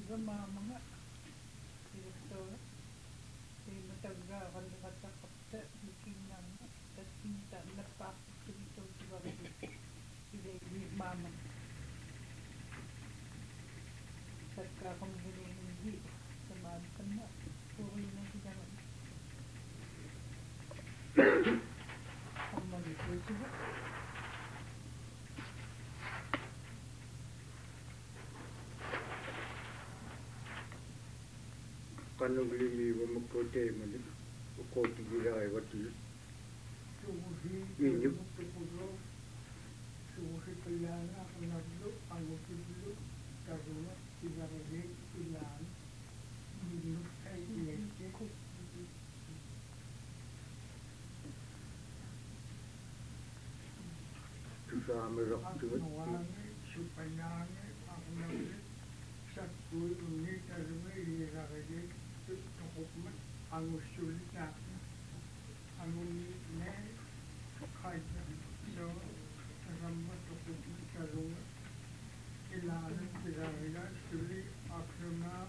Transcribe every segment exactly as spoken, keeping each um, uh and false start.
gama mga direktor di mataga kalau kata kapta bikinan tatinta napak dito diba di mama sarka kung hindi sama kana puri na sila ang malito sila kanugli mi wa makote mali ko tigira ay wati ini suhi kayana naglo ang ukiblo karuna tigarage ilan minus ay iyan ko tusame raktu supayane ang naglo sa kuy uni karuna igarage tukukman ang usulit na ang uni ne kaysa so rambat tukukman karuna ilalim tigarage suli akruna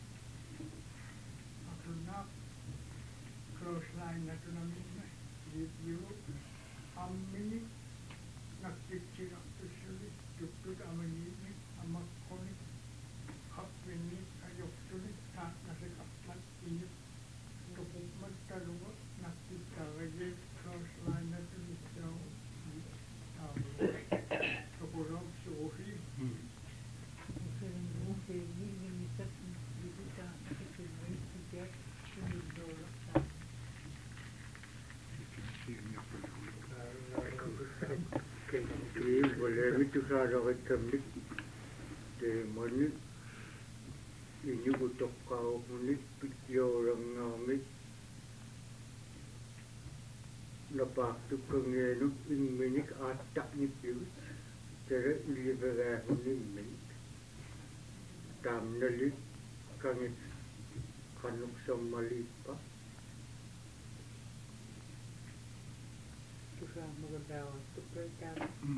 akruna cross line na ito namin na review ang mini nakikira ito suli tuktuk amanini amak konik kapini ayok suli na nasikaplat inip tukukman karuna nakikira cross line na ito nito tukurang suhi ke boleh itu sada ketamik de mani ini butok kau mani video orang ngamit lepas tu kengenu ini minik atak ni piu cara libera ni minik tam nali kangit kanuk somalipa Tusa magadaw tukay ka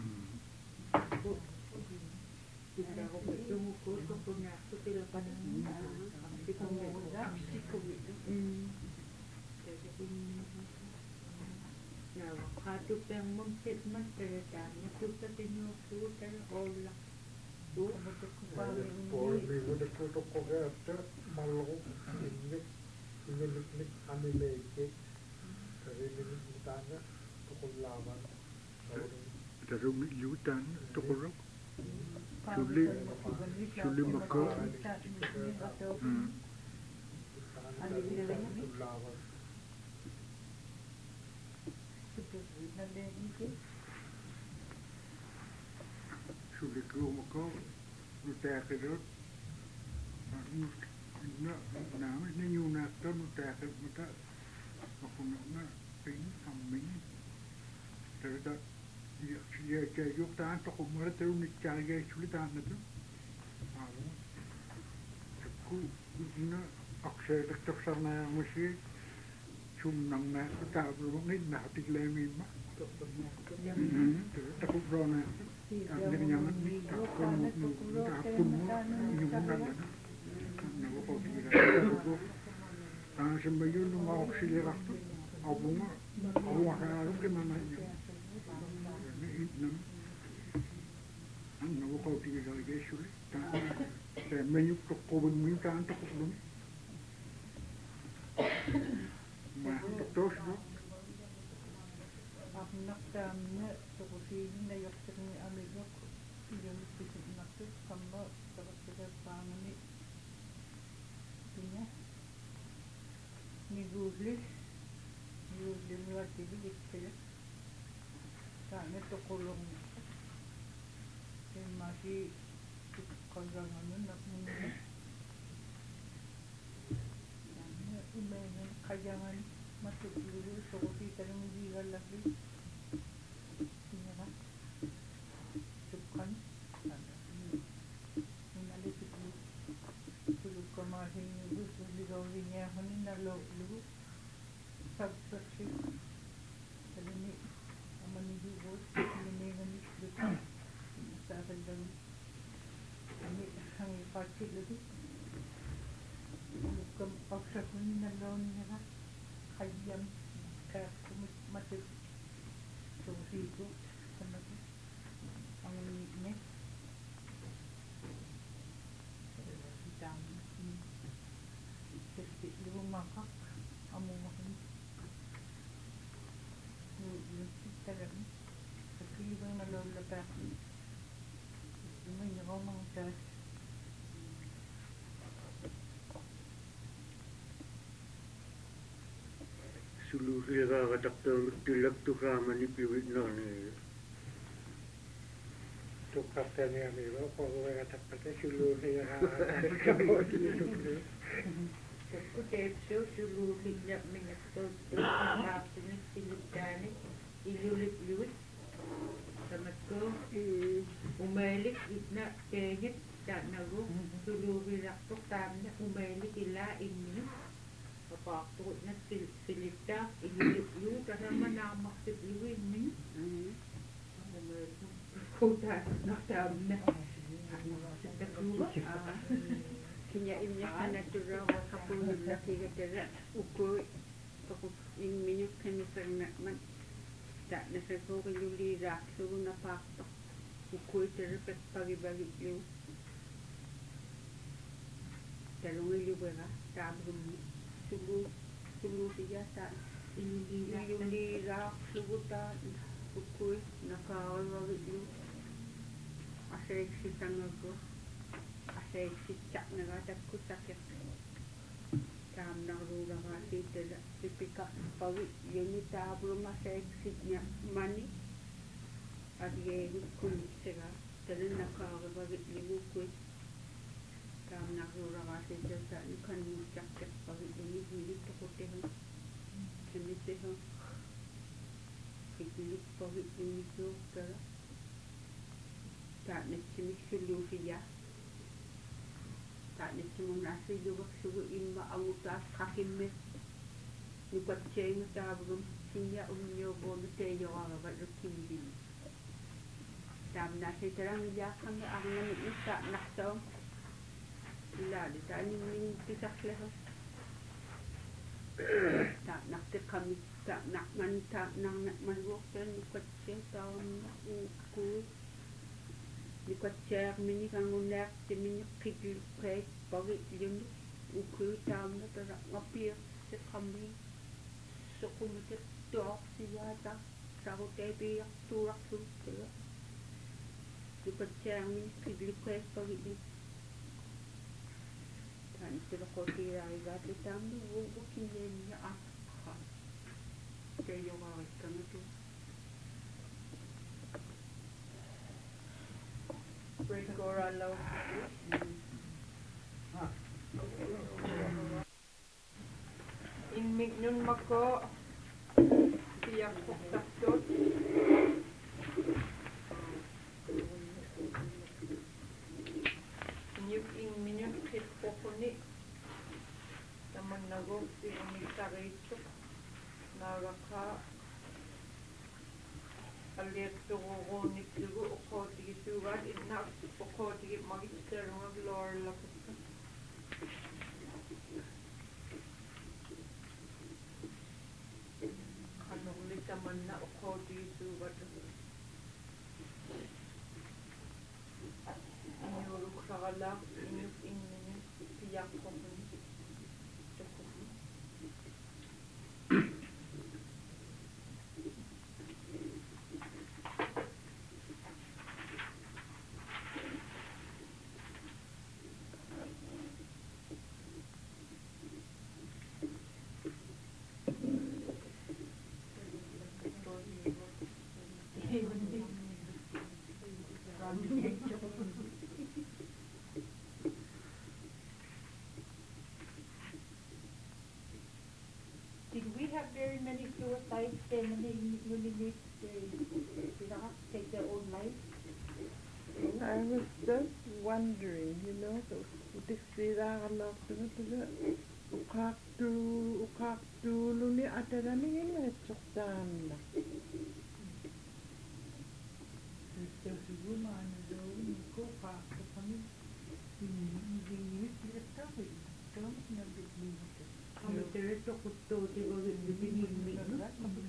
Tidak ako berjumpa ko punya aku tidak pandang psikometra psikometra jadi nah waktu yang mungkin mas ceritanya kita tinyu kita olah tuh Por minggu dekat toko kerja malu ini ini ini kami lagi dari ini utangnya toko lama dari miliutan toko Suli Suli mako hmm ada di dalamnya Suli ko mako nutakirot na na ni nyuna to nutakir mata ako na pin amin terda ya ya yuk tan to ko mara teru ni charge suli tan na to alo ku na akshay tak sarna mushi chum nang na ta bro ni na tik le mi ma to ta ko bro na ang ganyan ni ta ko mo ta ko mo yung na na na ko ko ta sa yun ng akshay rakto abo mo abo ka ro ke mama ni ang nawo ko tiga ga suli ta sa menu ko ko mo ta ta ko mo ma to to Aku nak tamnya terusir ni nak terus ambil aku yang kita nak tu sama terus kita pangan ni punya ni gulus ni gulus ni waktu ni kita tak tu kolong yang masih kolong anu nak punya yang umumnya kajangan masuk dulu seperti terus dijual lagi punya kan cukup menali dulu dulu kemarin itu di gaulnya ini nalo dulu subscription jadi ni aman juga ini ini dekat saya sedang ini hangi pacik lagi Kom oksakun na loon nila. Kayam kaya kumit mati susigo sama ko. Ang ne. Dami. Kasi lumakak amo makin. Yung talaga. Kasi ibang nalolabak. Yung yung mga tas. Sulusiakakataktaamik tilaktukaamani piwitnaani. Tukkaptaniamiva koruvegatakpate sulusiakakataktaamik. Kutepso sulusiak mingatol tapos siliptani ilulip-luit samat ko umalik itna kehit danago sulusiak tamna umalik ila inni kapakto na silipta ilulip-luit kasama namak silipluit min kuta naktamna sitakuba Kanya imnya kana tura wa kapun laki gadara uko pako ing minyo kani perna man ta na sa ko luli ra so na pakto uko tere pek pagi bagi yu talong ilu bera ta brum sulu sulu siya ta iluli ra iluli ra suguta uko na ka bagi yu asay sitangago asay sitsak na gatak ko sakit tam na rula ka sitela sipika pawi yun tablo masay sitnya mani at ye kulit sila tala nakakabagit ligo ko tam na rula ka sitela sa nukan sakit pawi yun hilit ako teho kami teho hilit pawi yun ito tala tak na simik sulusiya tak na simong nasi juga sugu imma amutas kakimme nukat ceng tabrum sinya umnyo bo mete yo aga ba kimbi tam nasi terang ya kan ang nami isa nakso ila di tani min pisak leho tak nak te kami tak nak man tak nang nak man wok ten nukat ceng taon ku Ni kwatcher mini kan unak te mini kigil kay pagi yun ukul tam na tara ngapir se kami so kumite tok siya ta sa hotel bi turak su tela ni kwatcher mini kigil kay pagi di tan sila ko tira igat le tam du wo kinyen ya ak te yo ga kan tu break or allow in mignun mako biyak puktaktot inyuk in minun kit pokoni naman nagok si umitarito naraka aliet tugo ni tugo okoti sugat inna okoti magister mag lor lakutta kanuli taman na okoti sugat inyuruk sagalak inyuk inmin piyak kokoni Did we have very many suicides then when they really need to not take their own life? I was just wondering, you know, so utiksiragalak tuga ukaktu ukaktu luni atarani ngene tsoktanla. Ito siguro ano daw ko pa kami hindi hindi ito ito Kami tere to kutto te bagit bibinimik na.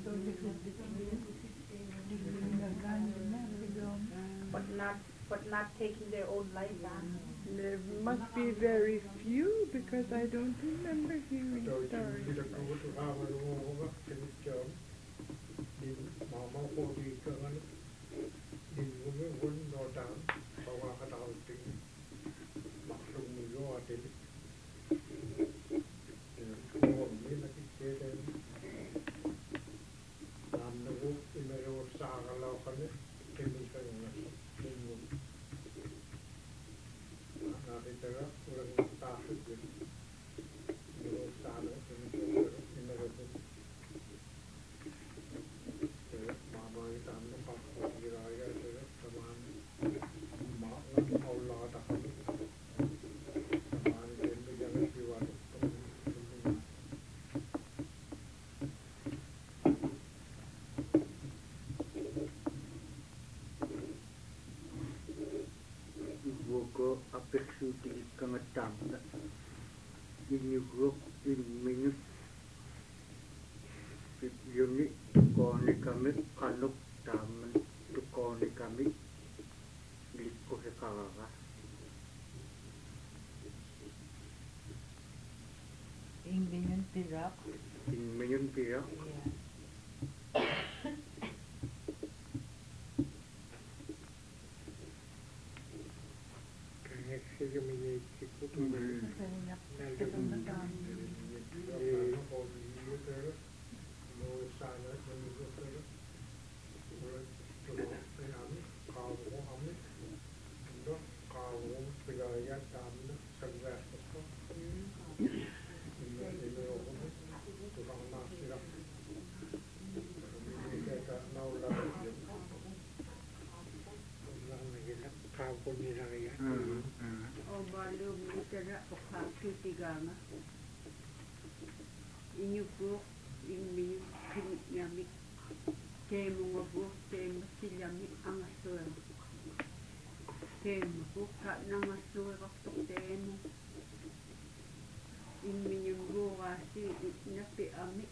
But not, but not taking their own life on. There must be very few because I don't remember hearing Rồi thì stories. đi được cứu tụi ta mà đúng không? Thì đi chớm. Đi mà máu cô đi cơ ngân. Đi với mấy quân đo trắng. Bảo qua cái tàu tính. Mặc sùng mình vô đến. Ngồi như là cái chế đến. Làm nó vô. Thì mà rồi xa cả lâu khăn ấy. Thì mình phải ngồi. Mình ngồi. Nah, itu lah orang takut jadi. Menurut saya ini ini itu. Jadi mama itu anu pak kiraya itu teman mak Allah tak tahu. Teman itu jangan siwat teman. Buku apeksu di kangetam na ini grup ini minus yuni kone kami kanuk taman tu kone kami liko hekara Ingin tirak. ini minun pira Kayaknya sih kami ikut tu. Kau pun ni lagi ya. O balum litera o kaktu tiganga. Inyu ko inmi yamik temu ngo temu silyamik angasoe. Temu ko ka nangasoe ko temu. Inmi yung asi napi amik.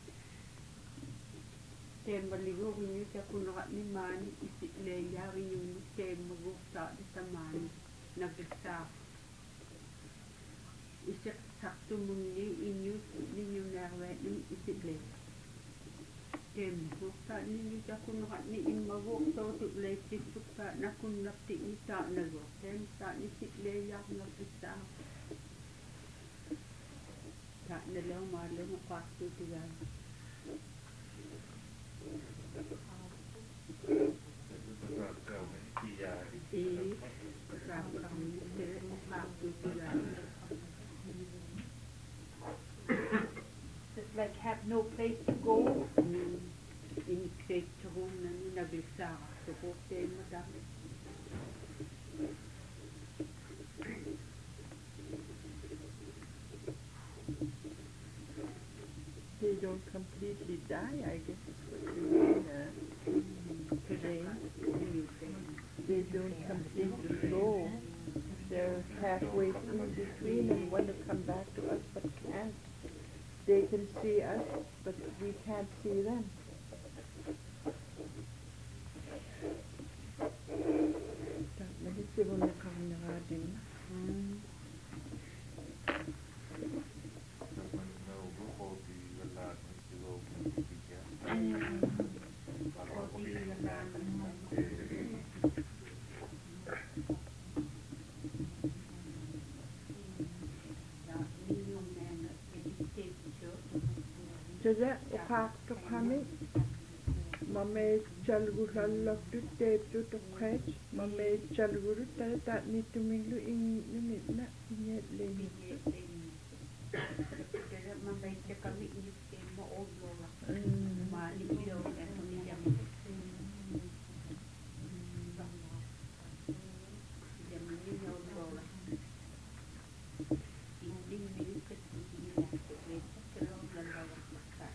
Temu ligo inyu sa kunakat ni mani isileya yung temu go sa tamani nagsa. Isik sakto muni inyu ninyo narwe ng isigle. Tem bukta ninyo sa kunakat ni imagok sa tutlay sisukta na kunapti ita nago. Tem sa isigle yak nagsa. Ta nalaw marlo mapasto tiyan. Eh, kasama kami tere mapasto tiyan. Just like have no place to go. Inikset sa kong nani naglisa ka. So ko tema dami. They don't completely die, I guess is what you mean. Uh, today, they don't completely go. They're halfway in between and want to come back to us but can't. They can see us, but we can't see them. Medicine na karnara din. Jadi, ukak tu kami, mame calguru lalak tu tape tu tu kach, mame calguru tada tak ni tu minglu ing ni na inyet lagi. Kaya mabaita kami yung tema o lola. Hmm. Mali ilaw na kumiyam. Yam ilaw lola. Hindi milikat hindi na. Wait, pero lalawa ka.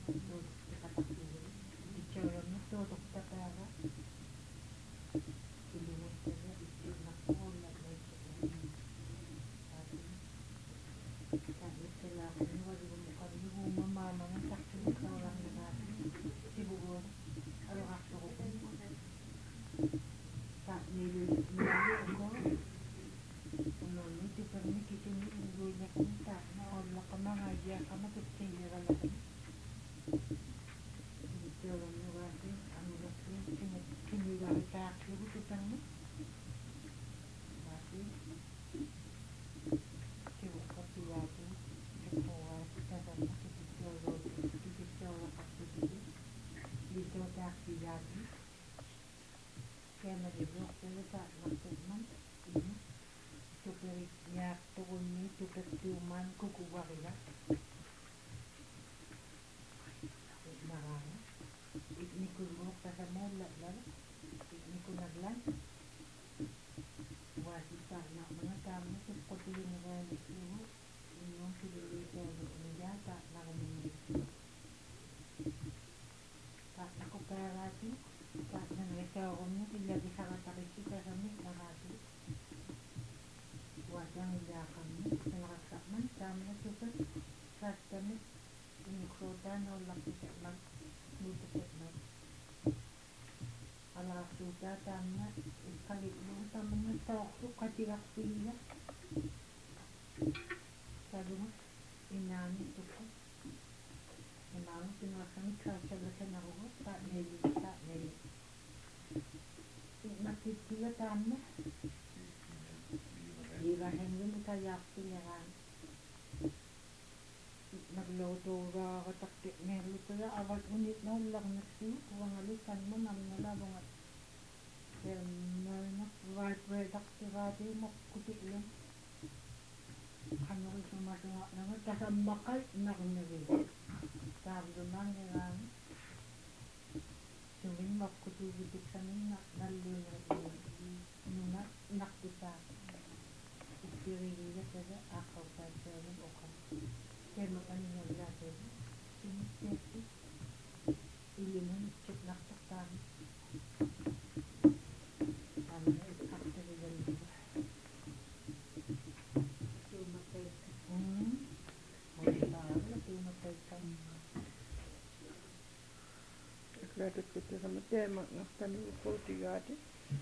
Erklärt es bitte sama teema nach tanu kotigaati.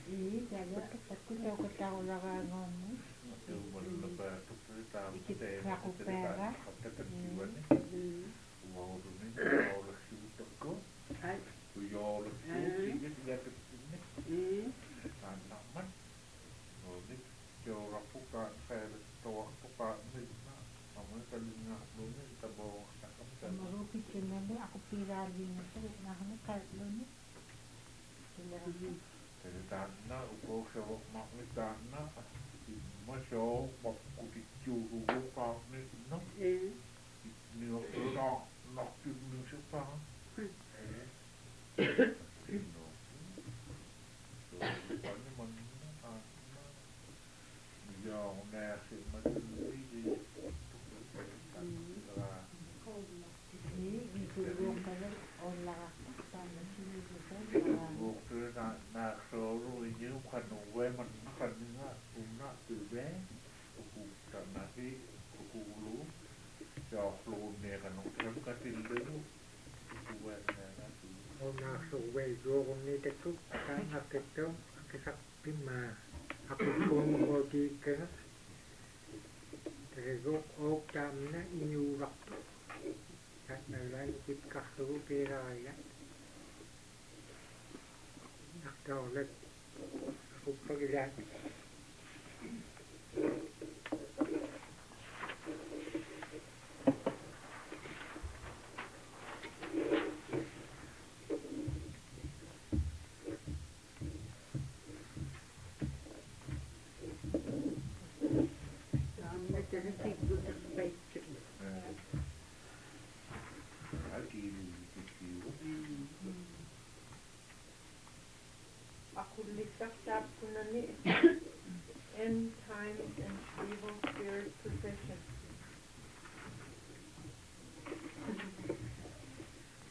End times and evil spirit possession.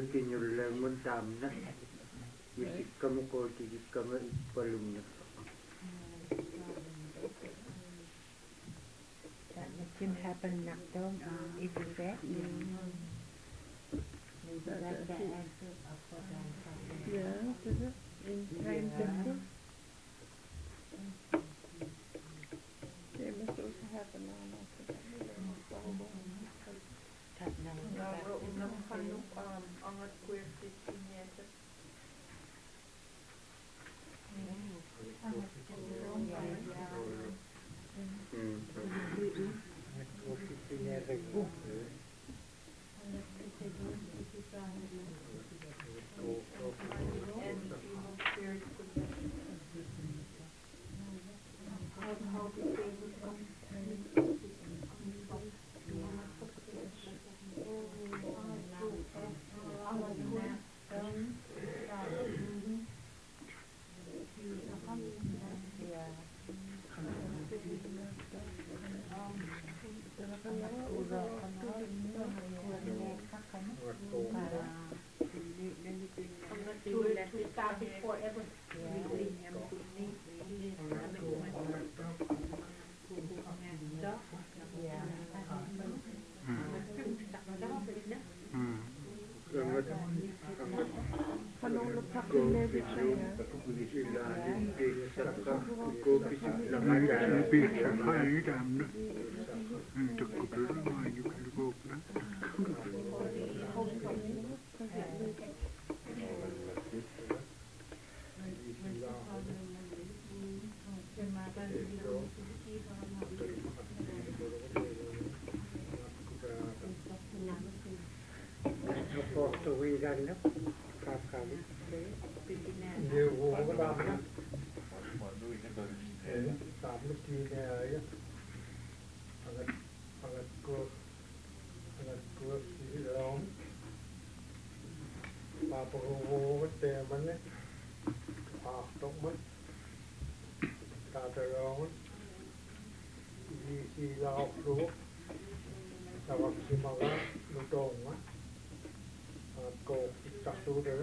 kinyulle mun tamna yisikkamu kootisikkama ippalunna That can happen now, don't uh, if you say. Maybe that's the answer of what I'm talking about. Yeah, does it? In time Yeah. sensitive? They must also have a normal That now, Nauro that- unang kanuk um angat queer fifteen years. And evil spirits possession. How how did they become? To, to stop it forever. angat angat koopisium ilanin tiissakka koopisillagatara Biisa kai damna. Tukkutulu maajukulu koopla. Porto Riganna, Kakali, New Wolverhampton, Tablet area, and a course, and a course around Papa Wolver, Demon, Afterman, Tataron, D C Lao Flu, Tavaximaga, Lutonga. Cô chắc chú đó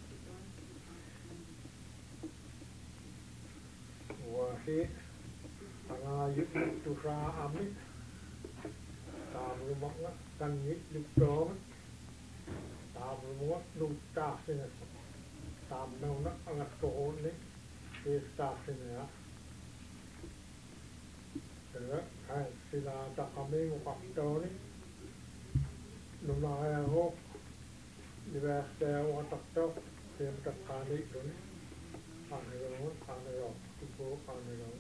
và khi thằng giúp chú ra ấm ấy tạm rồi mong á cần nhít lúc đó tạm rồi mong lúc ta xin tạm đâu nó ăn cổ đấy thì ta xin nữa rồi hay thì là ta không biết một phát đó đấy lúc nào là hốt Universitär och takto tem takani dun aneron aneron tupo aneron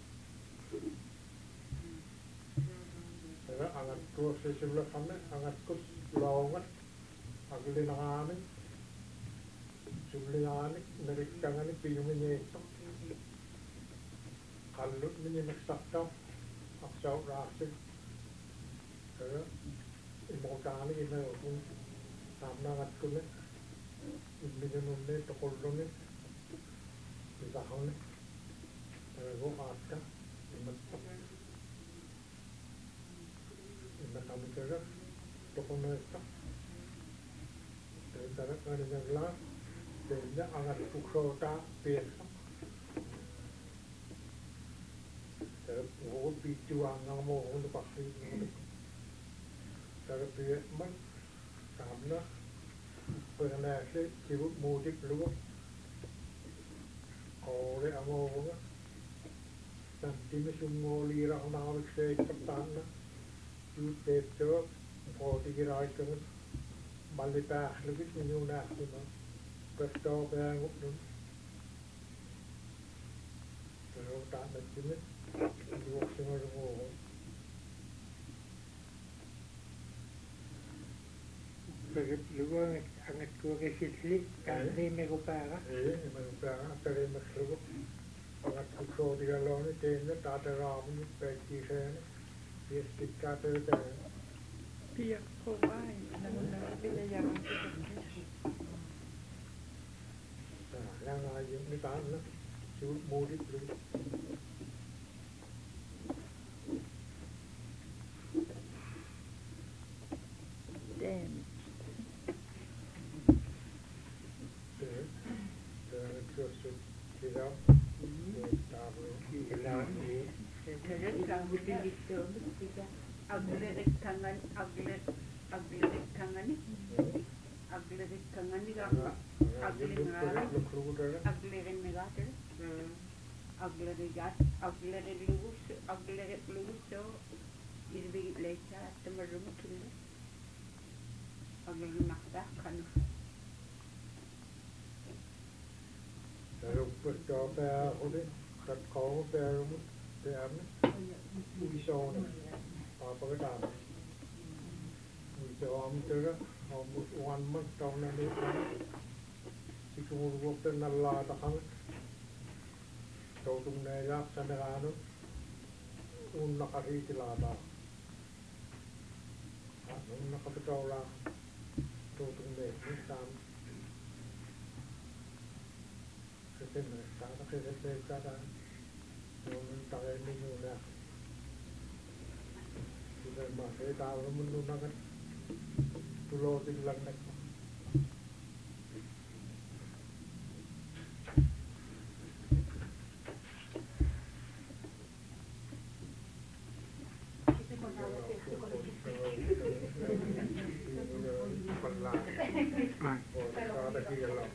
Era angat ko sa sila kami angat ko lawangat aglinangani sublingani narikangani piyumini ito kalut mini nagsakto aksaw rasi Era imokani ina kung Samnangat ko na, ibiganon na, tukulong na, isahon na, talago ka, imatok, imatami ka na, tukong na ito, tayo-tarak na rin ang lang, tayo na, angat kuksota, piyesa, tayo po, bituang ng mo, ano pa, tayo piyesa man, Samna, pernäsli, kivut muutik lugu, koole amoonga, santtimi summooli rahnaavik seitsemän, juutteettua, kootikin aikanut, malli päählykit minun nähtymä, pöstoo päänguttun. Sanotaan, että me juoksemme muuhun. lugu angat ko kesitli kanri mego para Ei, mä perimmäksi luku. Angat kun sootijalla on, niin tein ne taata raamun peittiiseen. Viestittää pöytään. Pia på vej, når hun er ved at jage Täällä on jo nyt anna. Siut muutit luku. Damn. Aglerekkangan, agler, aglerekkangani, aglerekkangani ka, aglengara, aglerennegater, aglerigat, aglerelus, agleretlus, so ilbigit lecha, tamarum kille, aglerenakta, kanu. Ruppustå bärhållet, kattkao bärhållet, bärne, uisåne, papagadam. Uisåamtöre, amus uanman taunani, sikumurvuokten nallaatakang, toutung näilak saneraano, unnakariitilaataa. Unnakapitaulaa, toutung näilak saan. Sen saada se se saada on tare minuna sudah masih tahu menuna kan pulau tinggal nak saada kira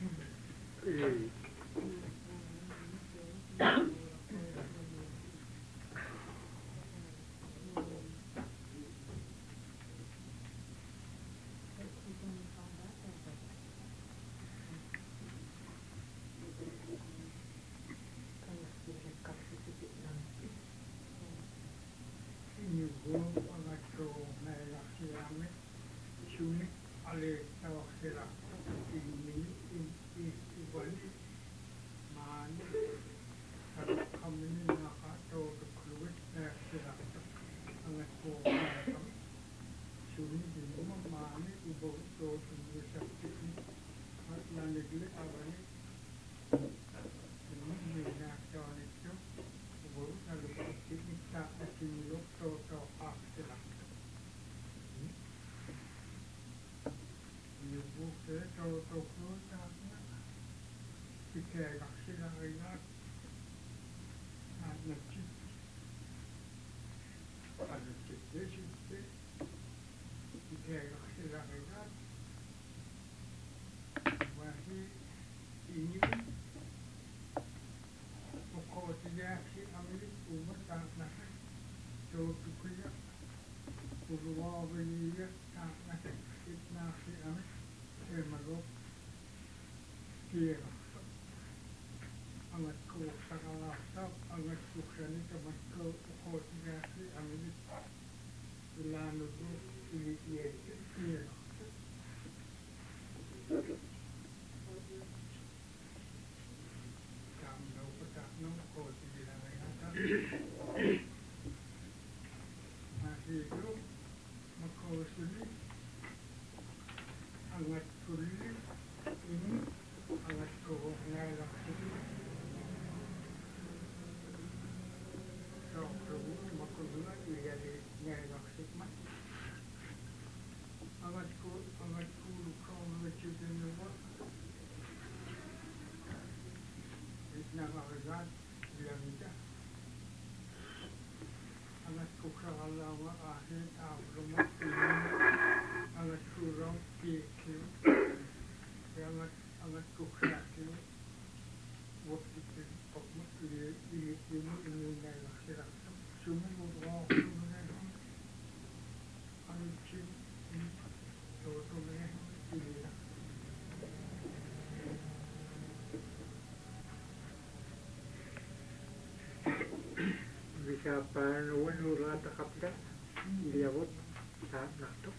Siapa nuan nurat kapda liawut saat naktuk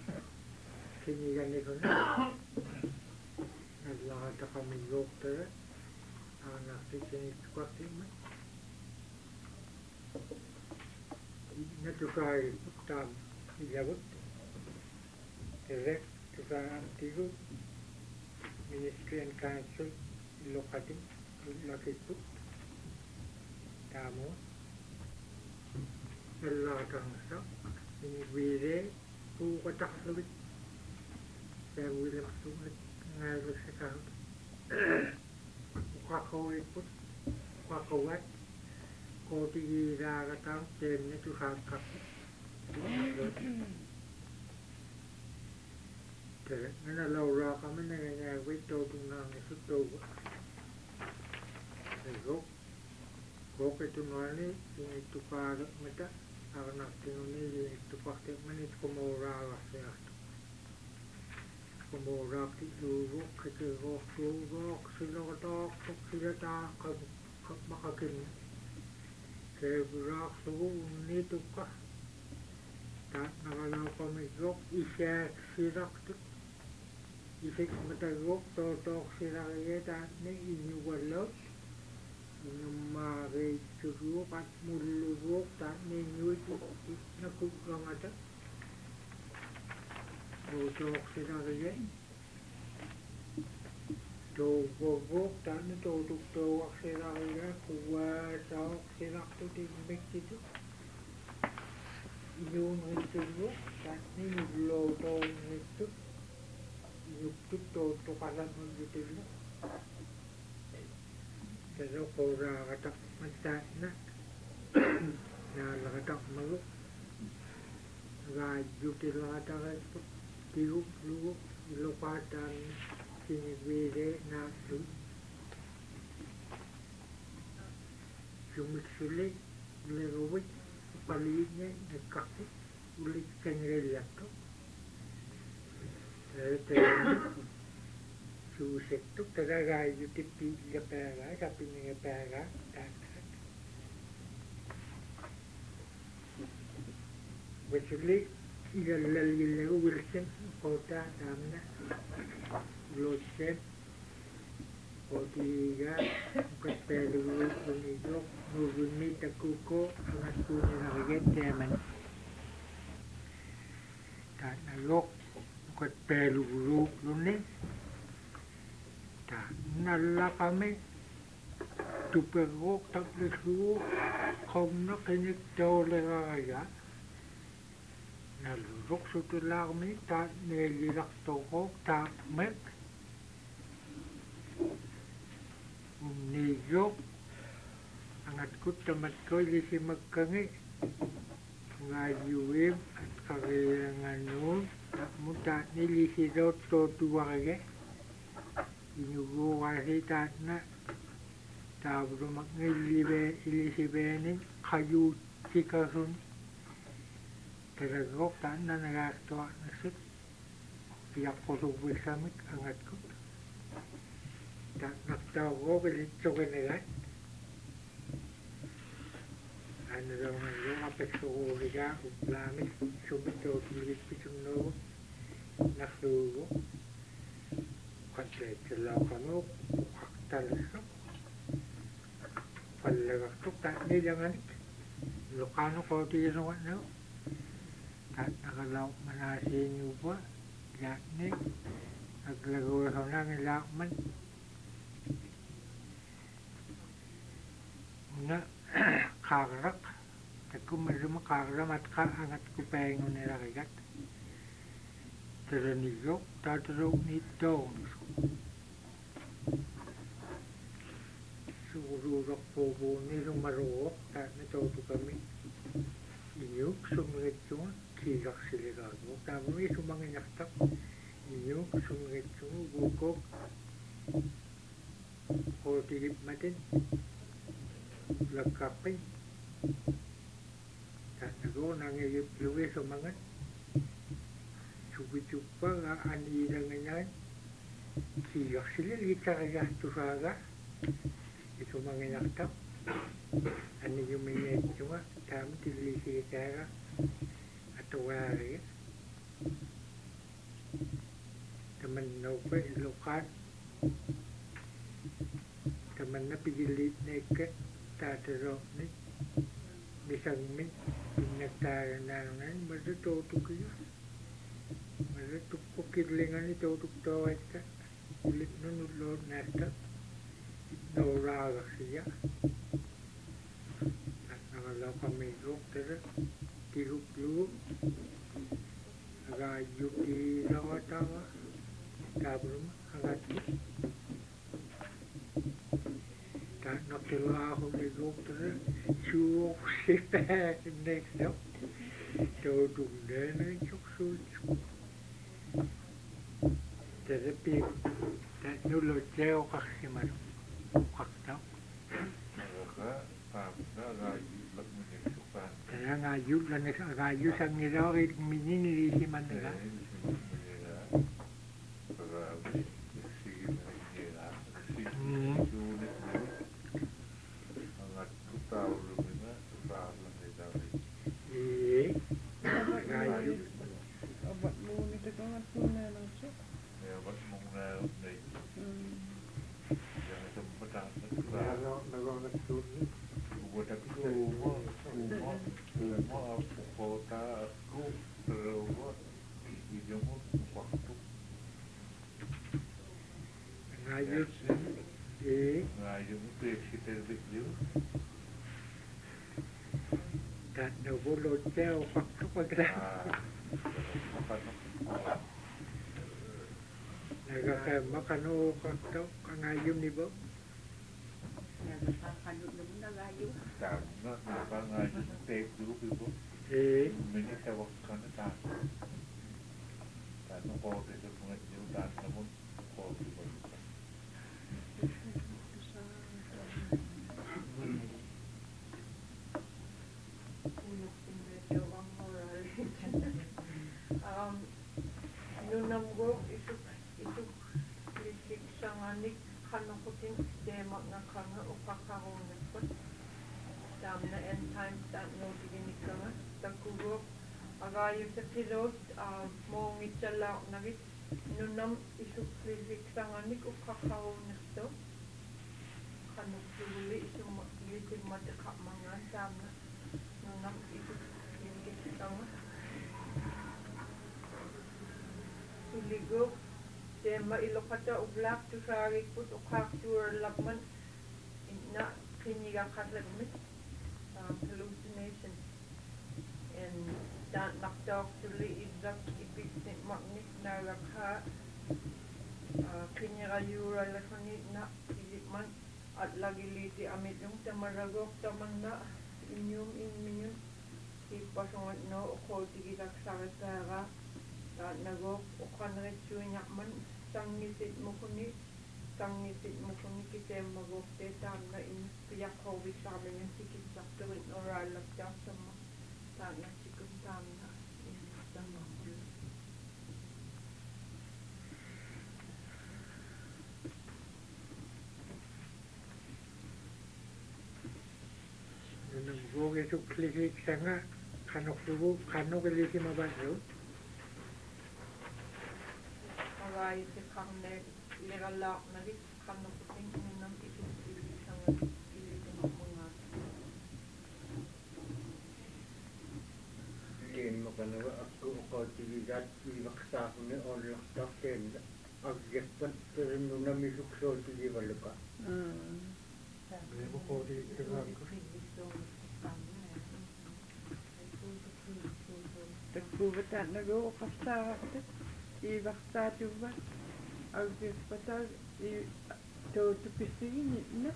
kini kan ni kan Allah tak kami dokter anak sini kuat ini nak tukai tam liawut direct tukai antigo Ministry and Council lokatim lokitut tamu Allah tangsa ini wire ku kotak lebih saya wire masuk ngalir sekarang buka kau ikut kawat ko ti ra ka tang ten ne tu ha ka te na lo ra ka me ne ne wi to tu na ne su to ne go go ke tu no ni ni tu ka me ta agna te ni ni tu pa te me ni ko mo ra ga se ko mo ra ti lu go ke ke go su go su lo to ko si ta ka ka ma ka kin ke ra su ni tu ka ta na ga lo ko me go i se si ra tu i se me ta go to to si ra ye ta ne i ni wa lo mà về chụp ruốc bắt mua ruốc ta nên nuôi nó cũng không ăn chắc đồ trộn sẽ ra cái gì đồ vô ruốc ta nó đồ trục đồ sẽ ra cái gì qua sau sẽ ra tôi đi mấy cái chút vô người chụp ruốc ta nên lô đồ người chút nhục chút đồ cho cả lần người chụp ruốcแต่เราโคราก็ต้องมันใจนะนาเราก็ต้องมาลุกรายยุติลาตาติวลูกโลกาตันสิงวีเรนาสุจุมิสุเลเลโรวิปาลีเนี่ยในกักอุลิเซงเรลิอัตเออแต่su se tu te da ga yu ti pi ya pa ga ka pi ni pa ga ta we su li ya la li le u wil sen ko ta dam na lo sen ko ti ga ko pe lu lu ni do nu lu ni ta ku ko ana ku ni na ga te man ta na lo ko pe lu lu lu ni nalla kami tu perok tak lesu không nó cái nhức trâu lên ra nà rút số tu la kami ta nề gì đặc tổ hốt ta mét nề dốt angat kut tamat ko li si magkangi nga yuim at kari nga nun tak muta nili si dot to tuwage inugo wasita na tabro magilibe ilisibenin kayu chikasun teragok tan na nagasto na sit piyak ko suwisamik angat ko tak naktaw ko bilit sukin agad ano daw nga yung apekso ko riga uplamis sumito bilit pisong no naklugo Kante sila kanu haktal so palaga tukta nilangan lokano ko tiro no tat nakalaw manasin yu ba yak ni aglago sa nang lakman na kagarak takumaluma kagaramat ka angat kupeng nila kagat terenigo tatro nito sururok po ni rumaro ta nito tu kami inyuk sumngit chung kigak siligago kami sumangin yaktak inyuk sumngit chung bukok ko tilip matin lagkapin ta nago nangiyip luwi sumangat Chupa nga ani lang ngayon siyak sila kita kaya turaga ito mga naktak ani yung minit yung kami tili siya at wari teman no pa ilokat teman na pigilit na ikat tataro ni bisang min pinagtara na ngayon matututo kayo Masa tu pukir lengan ni tahu tu tahu aja, kulit nunut lor nasta, dora agaknya. Kalau kami dokter, tirup dulu, agak yuki rawat tawa, tabrum agak. Tak nak Tila ako ni Doktor, suok si Pænek no. Då dunde na yung suot. Terapi, dat nulo jeo kasi man. Kakta. Kaya nga yun lang nga yun sa nilawit minini si man nila. Iya. Ngayu. Abad mo nito kang at muna lang siya. Ngayu. Eh. Dat nou bolo jeo faktu pagla. Naga ka makano kakto kangayum ni bo. Nagkakanod naman na gayo. Tama na nakangayum tape dulu pipo. Eh. Mini tawag ka na ta. Tanong ko dito mga yung daan naman ko pipo. Um, nunam go isuk isuk lisik sanganik kanakutin tema nga kanga upakaronas pa. Dam na end time that no tiginik kanga takuro agayo sa pilot uh, mo ngitsala nagit nunam isuk lisik sanganik upakaronas to. Kanukuli isuk lisik matika mangan dam na nunam isuk lisik kanga. Iligo, tema ilokata ublak tu sari put ukak tur lakman na kiniga katlagmit hallucination and dan nakdok tuli izak ibig magnik na rakha kiniga yura lakani na ilikman at lagi liti amit yung tamaragok taman na inyum inminyum ipasongat no ukol tigidak saratara nagok ukan rechu nyakman sangisit mo kuni sangisit mo kuni kita magok te tam na in piyak ko wi sabi ng sikit sa tuwing oral at sa mo tam na sikit tam na in sa mo Nunam go isuk lisik sanga kanok subo kanok lisi mabado. Ay, si Kamne, liralak na rin, kanakutin mo ng isang isang ilitin ng mga. Hindi mo ka na ako ko tigigat ibaksa ko ni olak taken agyapan pero nung namisukso tigibalo ka. Hindi mo ko di tingnan ko. Tagbubat na go, kasta ka. Ibaksa tuba, agis patag, i to to pisingin na.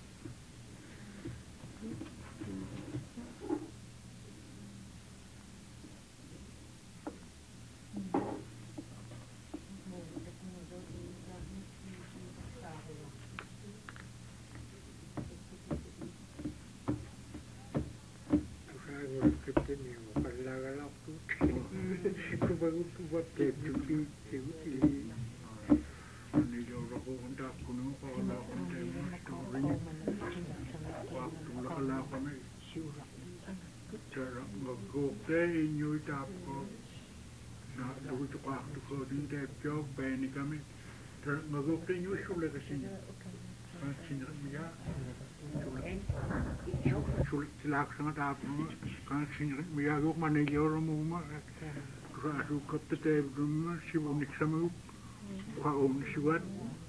Bagus buat tepi tepi ini jauh aku hendak kuno kalau aku hendak story waktu kalau aku ni cara ngogok ini apa nak aku cakap tu kau di tep job bani kami cara ngogok ini sulit kesini sini dia sulit silak sangat apa kan sini dia aku mana jauh rumah Rasu kapte tebrum sibu niksamu kwa om siwat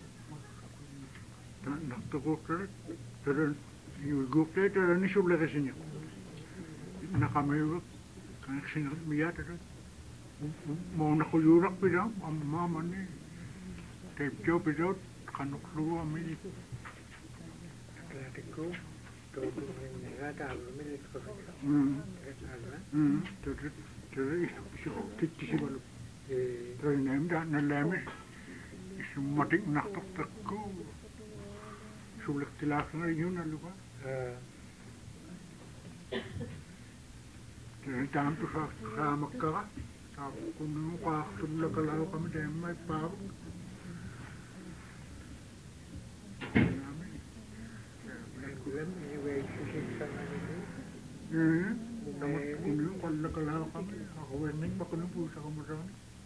ta nakto kokter teren yu gokte teren shuble kesinya nakamayu kan sinat miya teren mo nakuyurak pidam amma mani tebjo pidot kanuk luwa mi Atletico, todo en negata, lo me dice cosa. Mm. Alba. Mm. Terus terus isu kiti sih balu. Eh, Terus nem dah nelamis isu matik nak tak takku. Sulit tilakna yun na lupa. ah, Terus jam tu sa sa makka. Sa kunu ka sulit kalau kami dem mai pau. bulan ini wei sih sama ini. Hmm. Nama kunu kalau kalau kami aku wening bakunu pusa kamu sana.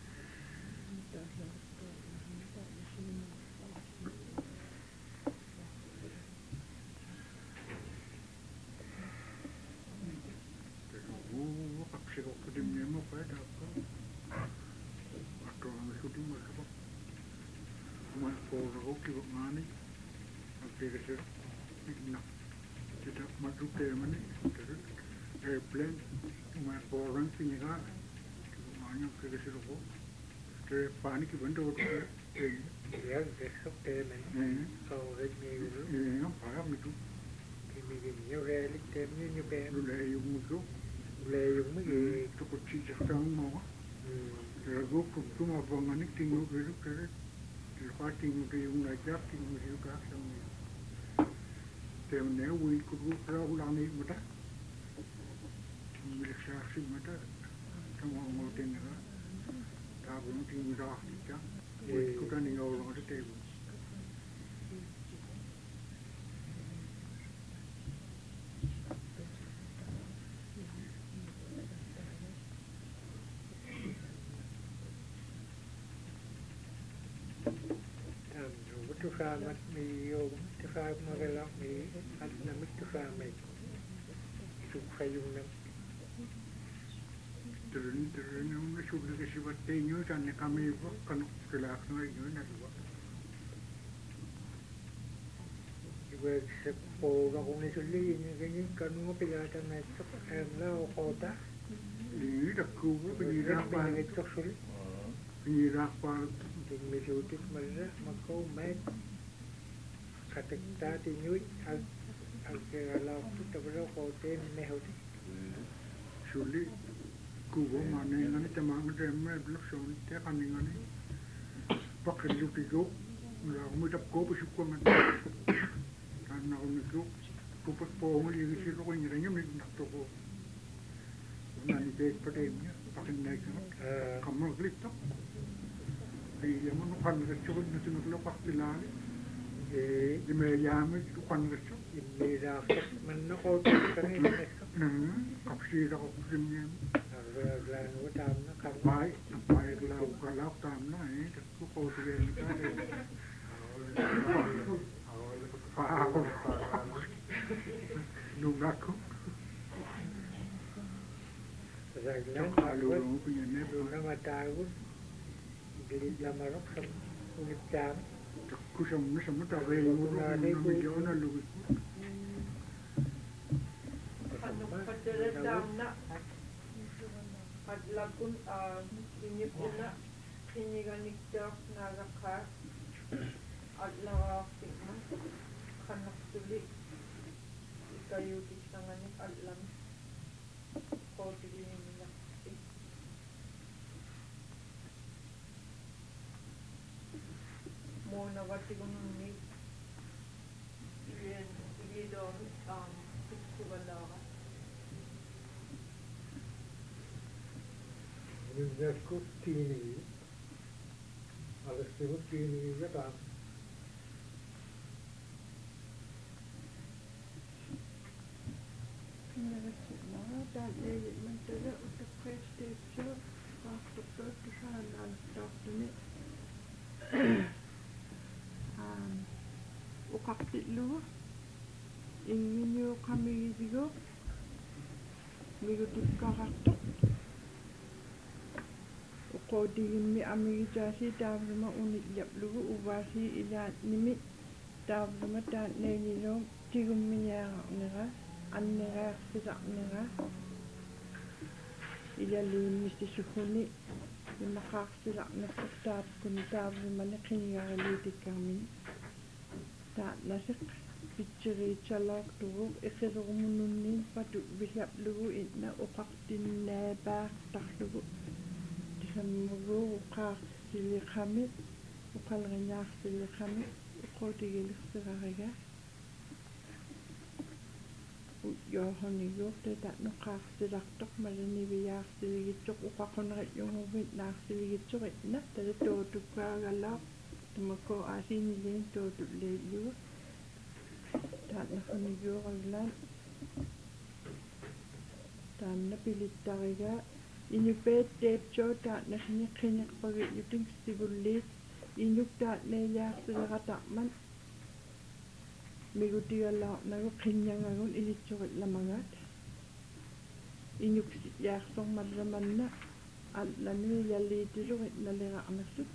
Oh, kapsi ko kudim niya mo kaya dapat. Atau ang shooting mo sa Mas pora ko kibak mani. Ang tigasir. Igna. Tidak masuk ke mana. Terus airplane. Mas pora pinjaga. Kibak mani ang tigasir ko. Terus panik ibantu ko. Eh. Ya, besok temen. Eh. Kau lagi dulu. Eh, ang payah itu. Kimi kimi yo realik temen yo ben. Lulai yung musuh. Mulai yung magi. Tukut cicak tang mo. Terus ko kuma banganik tinggal dulu terus. Terus tinggal di yung najak tinggal di yung kasam. Temen ni wui kudu pra ulang ni mata. Milik saksi mata. Sama ngotin ni lah. Tapi tinggal dah kita. Wui kuda ni orang ada table. Tufamat mi yo, tufam magalak mi, at namit tufamay. Sukha yung nam. Terus terus ni orang sudah kesibat tenyo dan kami buat kan kelak lagi ni nak buat. Iba sa po ako ni suli, ganyan kanu pilatan na ito, ang lao kota. Ini dah kubu Hindi penyirak pa pal, ito suli. penyirak pal. Hindi misutik malala, makaw met. Katikta tinyuit, ag agkalaw kita bro kote mehoti. Sulit kubu mana yang ni temang temang belum sulit dia kan yang ni. Pakai lu tiga, mula kami tak kubu suku mana. Karena kami tu kubu pohon yang isi tu kau ni ranya ni nak tu kubu. Nanti dek pada ini pakai naik kamu klik tu. Yang mana kan recun nanti nak lepas tilali. Eh, Di meja ni tu kan recun. hindi rafat man na kote kanina nesto. Hmm, kapsi dah kapsi ni. Aglan ko tam na kam. Baik, baik lau kalau tam na eh, tu kau tu yang kita ada. Faham. Nunggaku. Aglan Kalau ko orang punya ni, na matago. Bilit na marok sa ulit jam. aku sama sama tak boleh ngurus nama jauh nak lupa. Ano padaradam na adlagun a inipuna iniganikdak nagaka adlaga tikman kanak tuli ikayo tisanganik adlam ko tiginin nila. Mona wati ko nung ni iyan iyan um kubalaka. Yung ko tini. Alas ko tini ka tam. Dan eget men det är ute prestige fast och så det så han startar ni. Um och kapitlu ingen ju kami digo. Migo tikkaratto. Och kodin mi ami jasi davruma unit yaplu uwasi ila nimi davruma ta nenilo tigum minya nera annera sisaknera ila limiste sukuni makaksilakna taap kun davruma na kinigali tikkamin ta nasik pitcheriitsalortugu iqilormununniin patut villaplugu inna uqartinnaapaatarlugu tisammuguugu qaartiliqami uqalriñaartiliqami uqotigilirserariga ujohoniguurtata nuqaartilartoq malaniviaartiligitsoq uqaqoneritjunguvit naartiligitsoqitna talatootukkaagalaa tamako aasiiniliin tootulleillugu taannaquniguurillaan taanna pilittarigaa inupeet teepsoo taannaqini qiniqpagitluting stivulliit inuk taanneiliaartileqatarman migutigallaarnagu qinñangagun ilitsoqitlamagaat inuk yaarsormallamanna allani yalliitiluqit naliqarnassut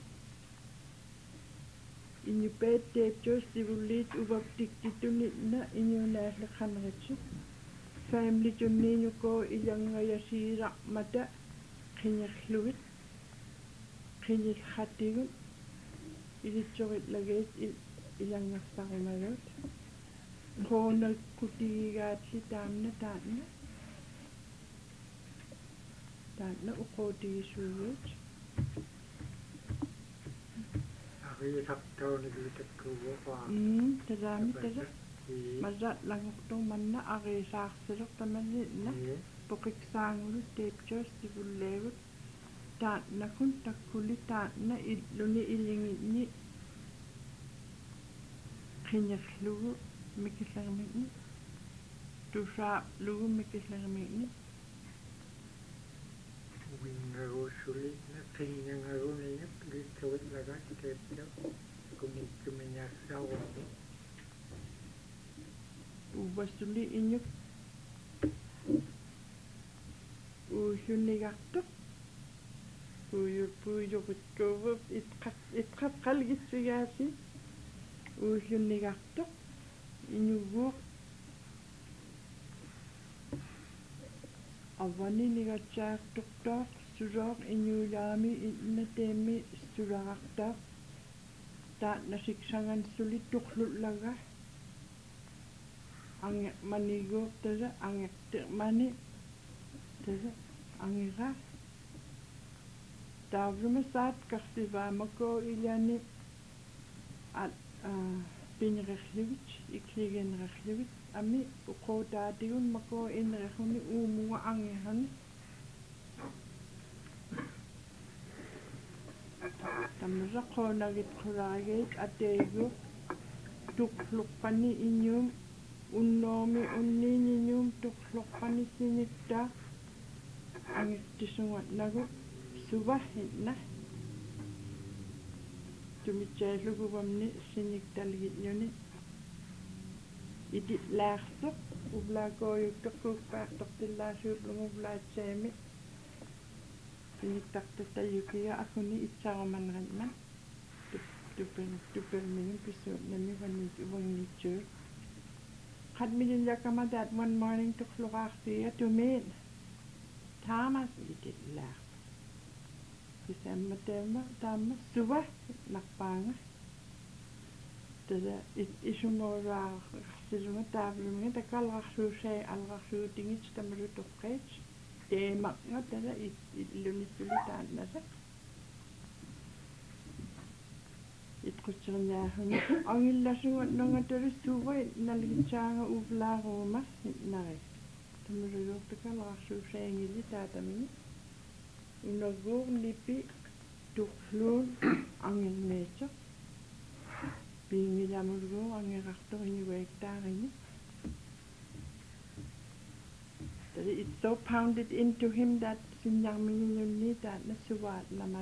inupeet teepsoo stivulliit uvaptiktittunitna inuunaalleqanritsu family tunniinukoo ilangayasiilaqmata qiniqlugit qinillqatigut ilitsoqitlageet ilangassarumagaut qoonalkutigigaatli taanna taanna taanna uqootigisuuguut Ariisartoonigiitakkuuguqaa mm talaami tala masa langortor manna ariisaarsileq tamallinna poqiksaangulu teepsoo stivulleegut taannakun takkuli taanna illuni ilingitni qiniqlugu mikillermi'ni tusaaplugu mikillermi'ni wingaruusulitna qinñangaguniyup liitsugillagat teepsoo kumikkumiñassarummi uvassuli iñuk uusunigartoq puuyut puuyuqutkuuvup itqat itqaqqalgitsigaasi uusunigartoq iñuguuq avvaninigatsaartuqtaaq sulooq iñuulaami innateemmi sulaqartaaq taannasiqsangansuli tuqlullaga angeqmaniguuq tala angeqtiqmani tala angera taavluma saat kartivaamakoo ilani at pinnererlugit ikligenererlugit ami uqootaatigun makoo innereruni uumuga angerani tamasa qoonagit qularigeet ateeguuq tuqluqqani iñuum unnoomi unniiniñuum tuqluqqani sinittaa angirtisungatnagu suvahhinna tumitsaalluguvamni siniktalgitñuni ititlaarsoq uvlaakooyuktoqquuppaartortillaasuuplunguvlaatsaami siniktartatallukiga akuni itsarumanranman tupel tupelmigin pisuutnami vanit uvangnitsuut qatmilillakamatat one morning tuqluqaartiga tumiit taamas ititlaar kisamma teema taamma suva narpaanga tada isumooraarsilunga taavluminga takalqarsuusai alqarsuutingit tamalutoqqait teemaqnga tada illunissuli taannasa itqutserniaahuni angillasugut nongatari suva nalgitsaanga uvlaaruuma nari tamaluyortakalqarsuusaingili taatamini unaguur lipi tuqluun angilmeesoq piingillamulguur angerartoriñuguektaarini tadi it's so pounded into him that sinjarmininunni taatna suvaat lamal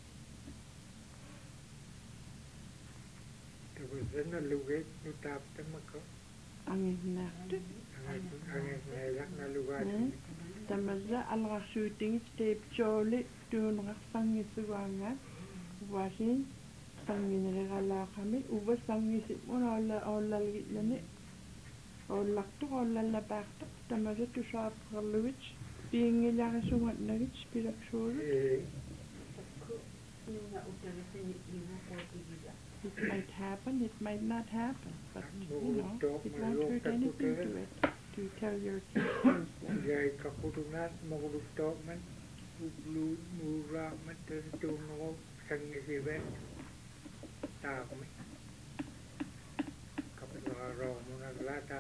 takusena lugeet nutaaptamako angilnaartu angernailarna lugaat tamasa alqarsuutingit teepsooli tuuneqarsanngisugaangaat uvaasiin sanginereraalaaqami uva sangisipmun olla ollalgitlani ollartuq ollallapaartuq tamasa tusaapqerlugit piingillarisugatnagit pilaksuulu takku ninga utarasini livuqootigila It might happen, it might not happen, but you know, Don't it my won't look hurt at anything the to it to tell your kids those things. Jai kakutunat magulustok man ublu mura man tertuno sangi siven tak mi kapitala ro muna lata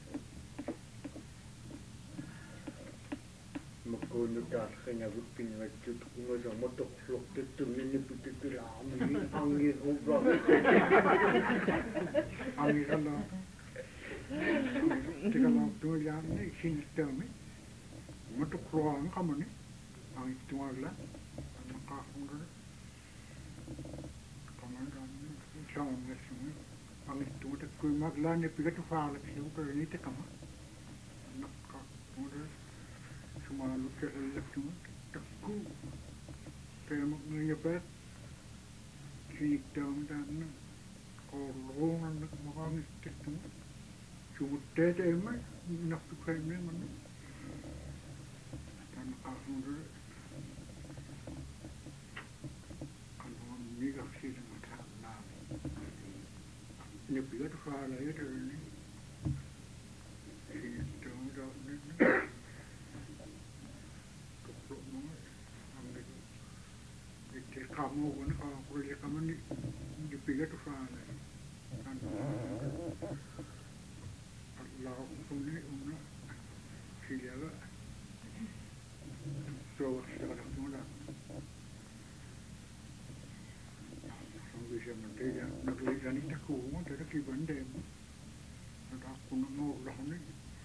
Magkunod at kanya gupin at tutungo sa motoklok tutunin ni pititulami ang irubang. Ang ikala tikala tu yang ni sinistemi untuk keluar kamu ni ang itu adalah ang kahundur kamu dan jangan nesmu ang itu tu kui maglan ni pigat faal siu per ni te kamu nak kahundur semua luka elak tu takku kayak menyebat sinistemi dan kalau nak makan itu cuma tete emang nak tukar ni mana dan kahundur kalau ni kasih dengan kana ni piat faala ya tu ni itu dah ni tu mana ambil itu kamu kan kalau kuliah kamu ni ni piat faala kan lao không biết ông nó thì là rồi sẽ là nó là xong rồi sẽ mình đây là đặc biệt là những cái cũ thì nó cái vấn đề nó đã cũng nó ngộ là không đấy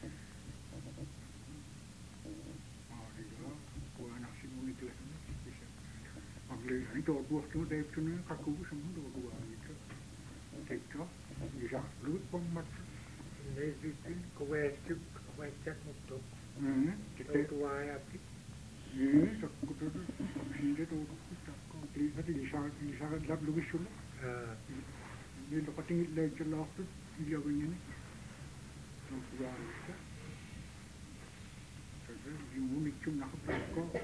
à thì đó của anh sinh viên tuổi nó hoặc là những đồ đua chúng đẹp cho nó các cũ xong nó đồ đua gì đó thì đó gì ra lướt bóng mắt Nei sitten kovesti kovestat mutta mm tutua ja Niin, sakko tuota, siitä tuota, sakko, liikaa liisaa, liisaa läpi luvissulla. Niillä katingit leikki lahtut, ja vingeni. No, kuvaamista. Tätä, juuri itse nahapakko.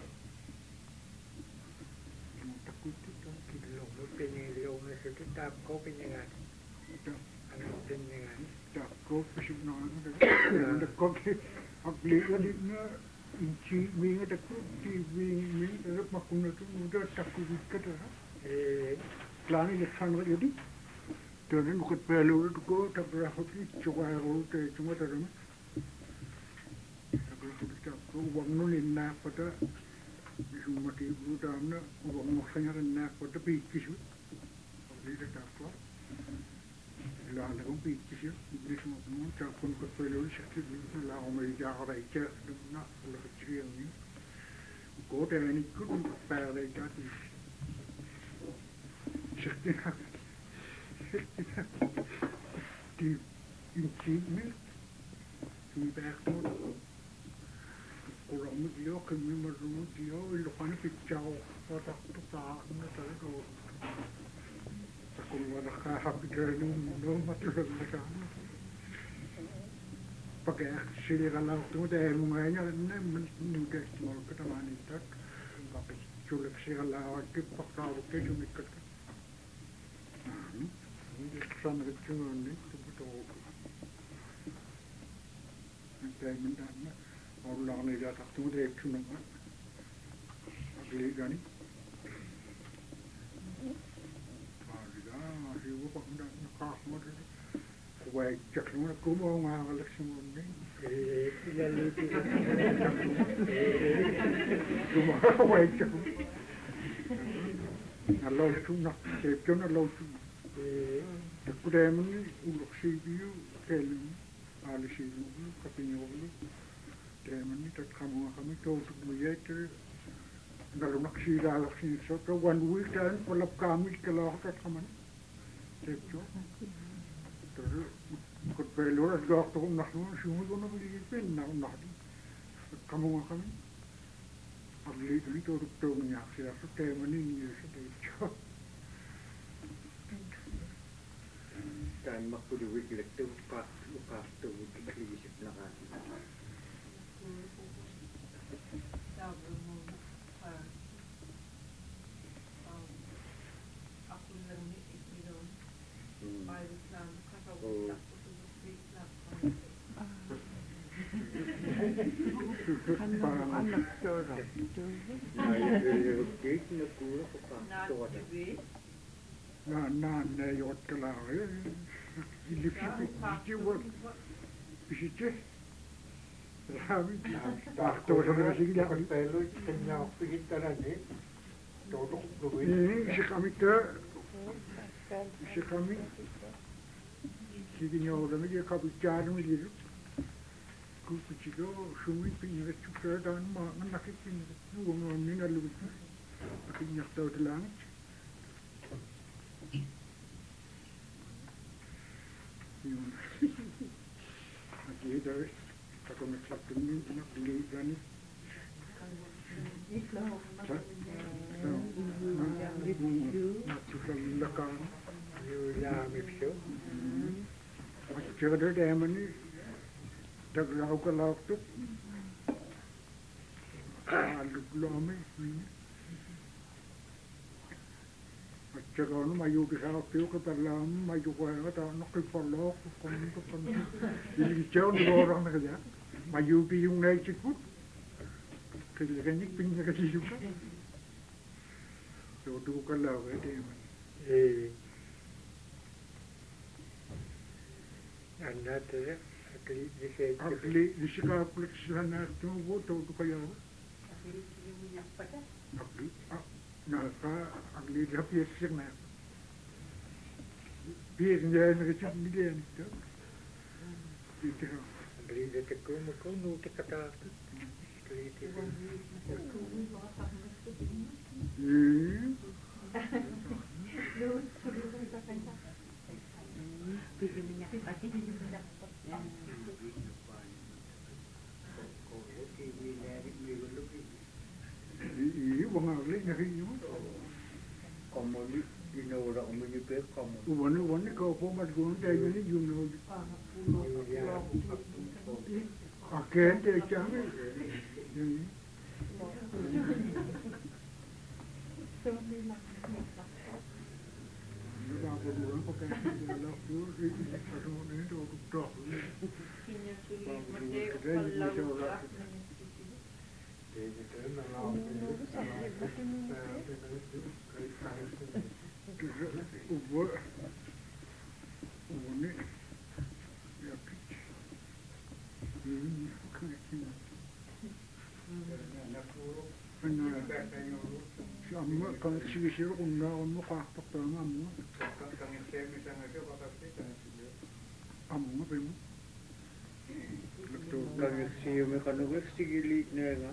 Mutta kuitenkin. Silloin penelioon se pitää kopinengan. Aina penengan. Takko pysy noin, mutta koki, akliika dinna. Inci minga takku ti minga minga makuna tu muda takku dikata eh plani leksan ga jadi dan ukut pelu ko tabra hoti coba ro te cuma tarama tabra hoti takku wangnu linna pada jumati budamna wangnu sanyaranna pada pikisu lida takku la la kom pikisu iblis mo mo takku ko pelu shakti la o me ja ra ike na la kiri ni ko te ni ku pa ra ika ti shakti na ti inci mi mi ba ko ko ra mu dio ke mi ma ru dio lo pani ki chao ko ta tu ta na ta ko ko wa da ka ha ki ni no ma tu la ka pakai sini kalau tu deh munganya ni mungkin semua kita mani tak pakai culek sih kalau aku pakai aku cuma ikut ni sana kecil ni tu betul ni minta ni orang ni jatuh tu deh cuma agli gani agli masih bukan dah nak macam quay chặt nó cúm ông à và lực sinh môn đấy Là lưu thì cúm ông quay chặt là lâu xuống nọ để cho nó lâu xuống được cái đêm nó uống được xì biếu cái lưng à là xì biếu cái cái nhiều lắm đêm nó thật không không có trâu được mười giây chứ nó là nó xì ra là xì số cái quan quý trên có lập cam ít cái lo cái không anh đẹp chứ terus ikut pelur ada waktu nak semua semua tu nak beli pen nak nak kamu makan beli beli tu tu minyak saya tu teh mana ni saya tu Dan makku di wiki lektu pas pas tu wiki kali sebelah Parang anak sora. Nairukit na kulo ko pa. Not Tuwa to be. na na na yot kala eh. Ilipsi jiwa bisiche. Rami pakto sa mga sige Kapag pelo, kanya ako pigitaran eh. Tolok gawin. eh si kami ka si kami sige niya ulan niya kapitan mo dito. Kupichigo sumi pinya chukra dan ma nakikin nugo mo ni na lubi. Akin tahu telang. Yun. Lagi dari ako nagsakto ni nakli gani. Naksukalakang Yulamipso. Magkakada dama ni Taglao ka lakto. Aluglami. At saka ano, mayo ka sa lakto ka talam, mayo ka nga ta, nakipalok, kung ito pa na. Iligitsaw, nagorang na kaya. Mayo ka yung naisip ko. Kailangan pinya kasi yung ka. So, ito ka lang, eh, dama. Eh. Anda tu ya. Akli di saya. Akli, di sika akli sila na ito, ito ito kaya. Akli, ah, naka, akli di hapi esik na. Biar niya na kasi nila yan ito. Ito ka. Akli di teku, maka nu te kata tu. Akli di. Eh, iya, wang akli na kayo. Kamu ni inora kamu ni pe kamu. Uwan, uwan, ikaw po matgunong tayo ni yung na. Aken, tayo kami. Nagkakabuhan pa kayo sa lakto, kasi mo na ito, tuktok. Uwa, uwa ni, yakit. Yun, kaya Amma kan sigisir unna onno qaqtaqta amma kan semi sana ke bakasti kan amma bemu Kami siyo me kanu ke sigili nenga.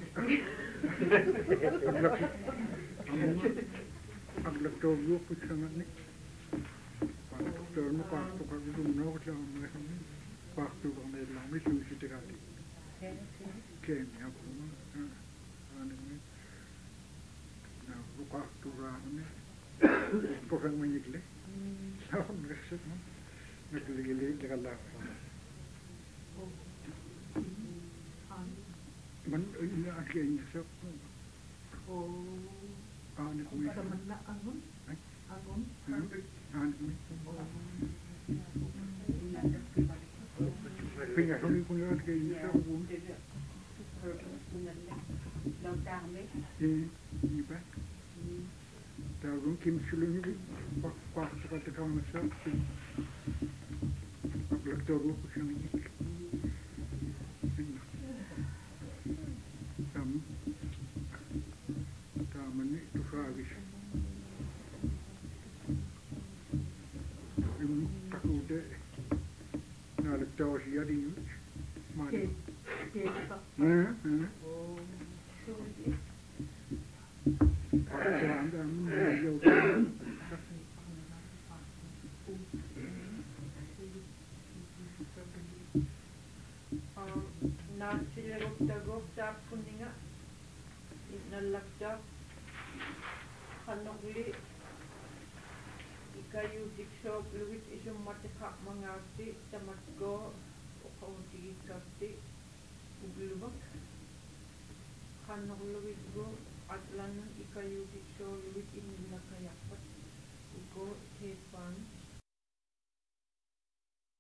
amma aglak to yo putsanga ni qaqtaqta no qaqtaqta dunno ko amma qaqtu ko ne lami susi tekati ken ya ko ana ni na ruqa tura ni pokang menyikle sa ngeset no nakligili dekala man ina akin sa oh ana ko na angon angon ana pinga ko ni ko ni akin sa ko eh ni ba Tarum kim sulung ni pak pak sekali kawan besar. Aglak tahu pusing ni. Tam tam ni tu fahis. Im takut deh. Nak tahu siapa dia. Mana? Eh eh. Nasilagog-tagog kuninga inalagdak kanogli ikayu diksog luwit isum matikak mangati tamatgo ukaunti ikati uglubak kanogluwit go atlanan ikayu diksog luwit inilakayapat ugo tepan